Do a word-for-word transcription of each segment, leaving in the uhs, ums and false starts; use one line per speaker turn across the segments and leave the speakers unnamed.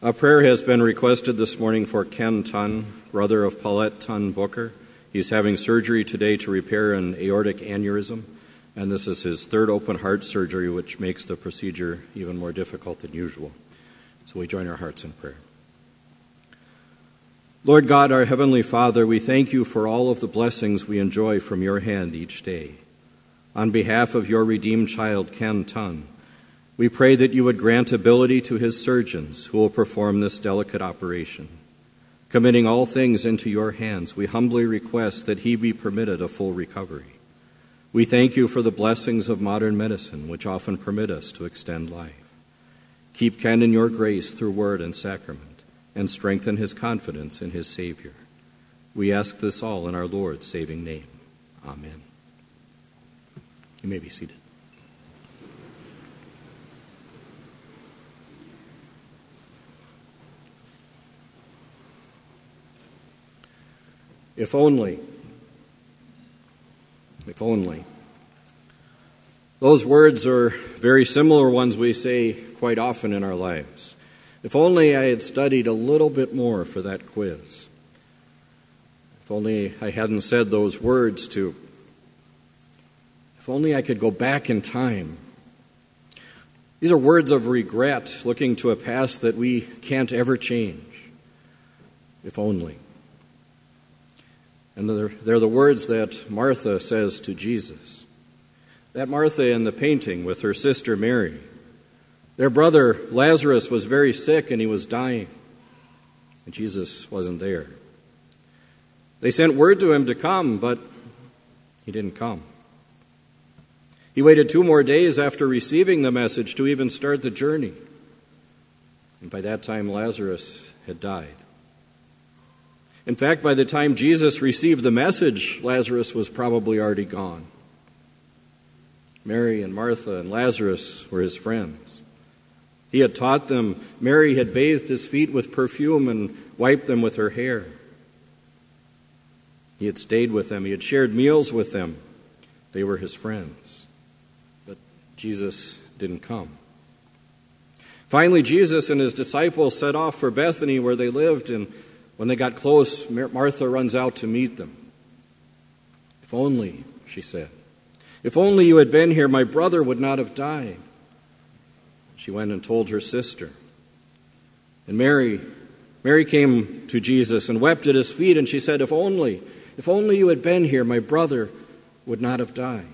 A prayer has been requested this morning for Ken Tunn, brother of Paulette Tunn Booker. He's having surgery today to repair an aortic aneurysm, and this is his third open heart surgery, which makes the procedure even more difficult than usual. So we join our hearts in prayer. Lord God, our Heavenly Father, we thank you for all of the blessings we enjoy from your hand each day. On behalf of your redeemed child, Ken Tunn, we pray that you would grant ability to his surgeons who will perform this delicate operation. Committing all things into your hands, we humbly request that he be permitted a full recovery. We thank you for the blessings of modern medicine, which often permit us to extend life. Keep Ken in your grace through word and sacrament, and strengthen his confidence in his Savior. We ask this all in our Lord's saving name. Amen. You may be seated. If only, if only. Those words are very similar ones we say quite often in our lives. If only I had studied a little bit more for that quiz. If only I hadn't said those words to. If only I could go back in time. These are words of regret, looking to a past that we can't ever change. If only. And they're, they're the words that Martha says to Jesus. That Martha in the painting with her sister Mary. Their brother Lazarus was very sick and he was dying. And Jesus wasn't there. They sent word to him to come, but he didn't come. He waited two more days after receiving the message to even start the journey. And by that time, Lazarus had died. In fact, by the time Jesus received the message, Lazarus was probably already gone. Mary and Martha and Lazarus were his friends. He had taught them. Mary had bathed his feet with perfume and wiped them with her hair. He had stayed with them. He had shared meals with them. They were his friends. But Jesus didn't come. Finally, Jesus and his disciples set off for Bethany, where they lived, and when they got close, Martha runs out to meet them. If only, she said, if only you had been here, my brother would not have died. She went and told her sister. And Mary, Mary came to Jesus and wept at his feet, and she said, if only, if only you had been here, my brother would not have died.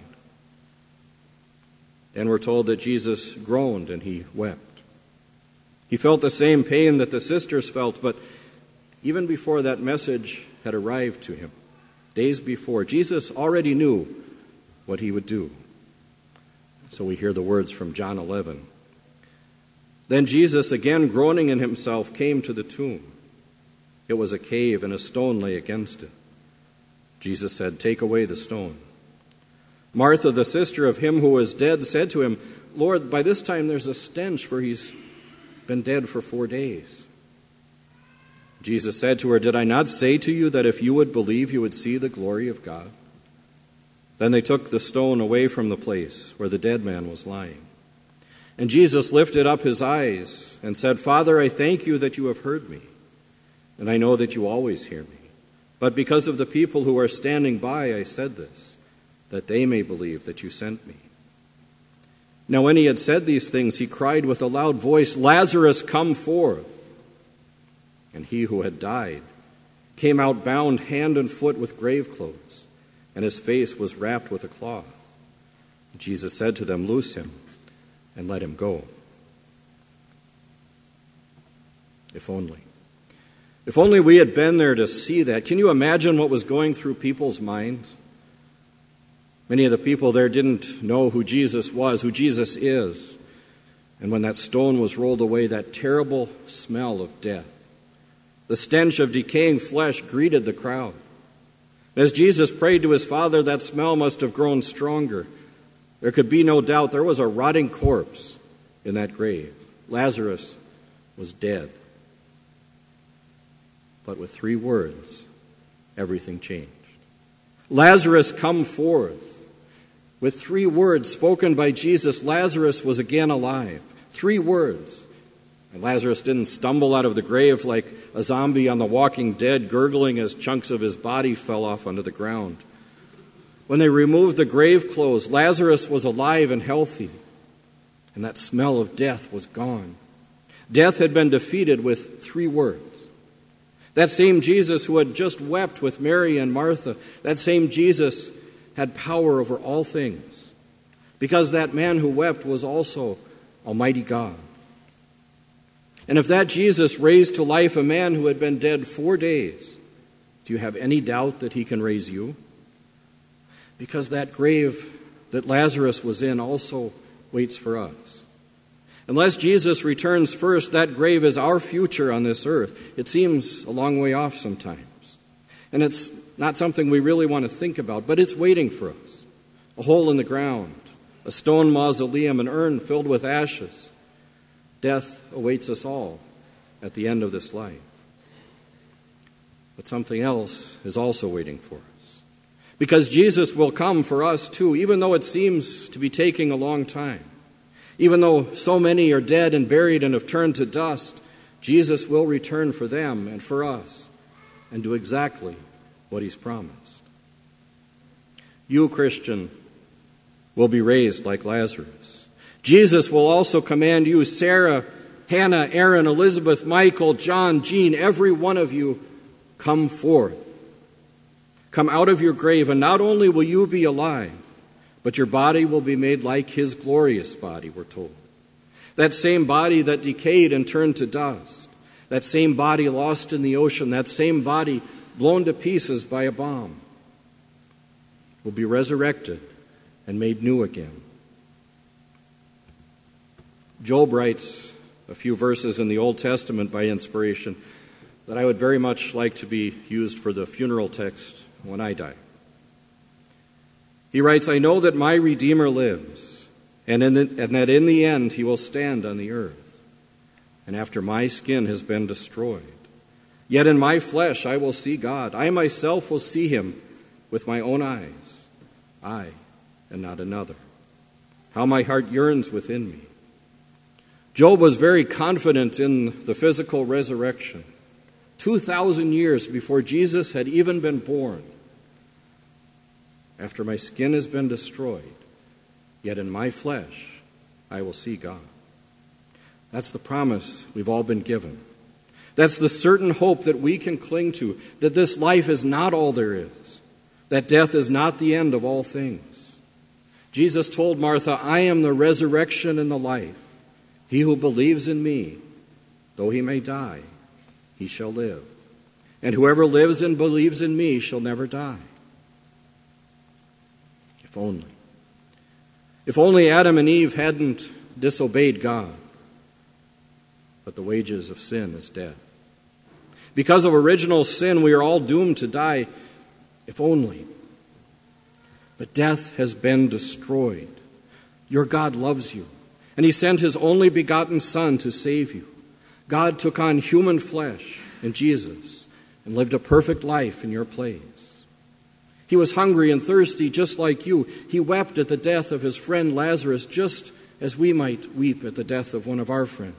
And we're told that Jesus groaned and he wept. He felt the same pain that the sisters felt, but even before that message had arrived to him, days before, Jesus already knew what he would do. So we hear the words from John eleven. Then Jesus, again groaning in himself, came to the tomb. It was a cave, and a stone lay against it. Jesus said, take away the stone. Martha, the sister of him who was dead, said to him, Lord, by this time there's a stench, for he's been dead for four days. Jesus said to her, did I not say to you that if you would believe, you would see the glory of God? Then they took the stone away from the place where the dead man was lying. And Jesus lifted up his eyes and said, Father, I thank you that you have heard me, and I know that you always hear me. But because of the people who are standing by, I said this, that they may believe that you sent me. Now when he had said these things, he cried with a loud voice, Lazarus, come forth. And he who had died came out bound hand and foot with grave clothes, and his face was wrapped with a cloth. Jesus said to them, loose him and let him go. If only. If only we had been there to see that. Can you imagine what was going through people's minds? Many of the people there didn't know who Jesus was, who Jesus is. And when that stone was rolled away, that terrible smell of death, the stench of decaying flesh greeted the crowd. As Jesus prayed to his Father, that smell must have grown stronger. There could be no doubt there was a rotting corpse in that grave. Lazarus was dead. But with three words, everything changed. Lazarus, come forth. With three words spoken by Jesus, Lazarus was again alive. Three words. And Lazarus didn't stumble out of the grave like a zombie on The Walking Dead, gurgling as chunks of his body fell off onto the ground. When they removed the grave clothes, Lazarus was alive and healthy, and that smell of death was gone. Death had been defeated with three words. That same Jesus who had just wept with Mary and Martha, that same Jesus had power over all things, because that man who wept was also Almighty God. And if that Jesus raised to life a man who had been dead four days, do you have any doubt that he can raise you? Because that grave that Lazarus was in also waits for us. Unless Jesus returns first, that grave is our future on this earth. It seems a long way off sometimes. And it's not something we really want to think about, but it's waiting for us. A hole in the ground, a stone mausoleum, an urn filled with ashes. Death awaits us all at the end of this life. But something else is also waiting for us. Because Jesus will come for us too, even though it seems to be taking a long time. Even though so many are dead and buried and have turned to dust, Jesus will return for them and for us and do exactly what he's promised. You, Christian, will be raised like Lazarus. Jesus will also command you, Sarah, Hannah, Aaron, Elizabeth, Michael, John, Jean, every one of you, come forth. Come out of your grave, and not only will you be alive, but your body will be made like his glorious body, we're told. That same body that decayed and turned to dust. That same body lost in the ocean. That same body blown to pieces by a bomb will be resurrected and made new again. Job writes a few verses in the Old Testament by inspiration that I would very much like to be used for the funeral text when I die. He writes, I know that my Redeemer lives, and, in the, and that in the end he will stand on the earth, and after my skin has been destroyed. Yet in my flesh I will see God. I myself will see him with my own eyes, I and not another. How my heart yearns within me. Job was very confident in the physical resurrection, two thousand years before Jesus had even been born. After my skin has been destroyed, yet in my flesh I will see God. That's the promise we've all been given. That's the certain hope that we can cling to, that this life is not all there is, that death is not the end of all things. Jesus told Martha, I am the resurrection and the life. He who believes in me, though he may die, he shall live. And whoever lives and believes in me shall never die. If only. If only Adam and Eve hadn't disobeyed God. But the wages of sin is death. Because of original sin, we are all doomed to die. If only. But death has been destroyed. Your God loves you. And he sent his only begotten Son to save you. God took on human flesh in Jesus and lived a perfect life in your place. He was hungry and thirsty just like you. He wept at the death of his friend Lazarus just as we might weep at the death of one of our friends.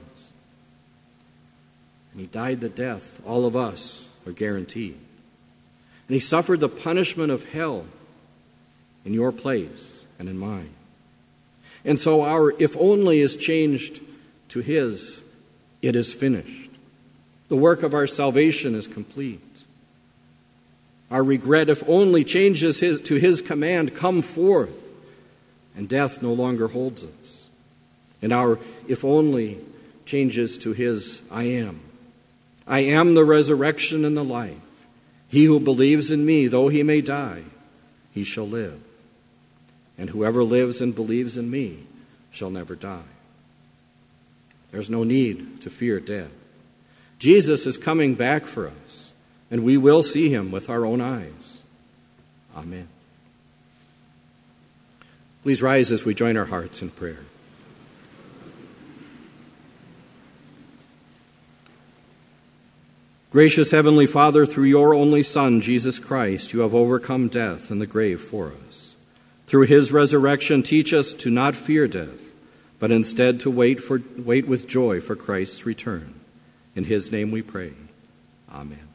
And he died the death all of us are guaranteed. And he suffered the punishment of hell in your place and in mine. And so our if only is changed to his, it is finished. The work of our salvation is complete. Our regret, if only, changes his, to his command, come forth, and death no longer holds us. And our if only changes to his I am. I am the resurrection and the life. He who believes in me, though he may die, he shall live. And whoever lives and believes in me shall never die. There's no need to fear death. Jesus is coming back for us, and we will see him with our own eyes. Amen. Please rise as we join our hearts in prayer. Gracious Heavenly Father, through your only Son, Jesus Christ, you have overcome death and the grave for us. Through his resurrection, teach us to not fear death, but instead to wait for wait with joy for Christ's return. In his name we pray. Amen.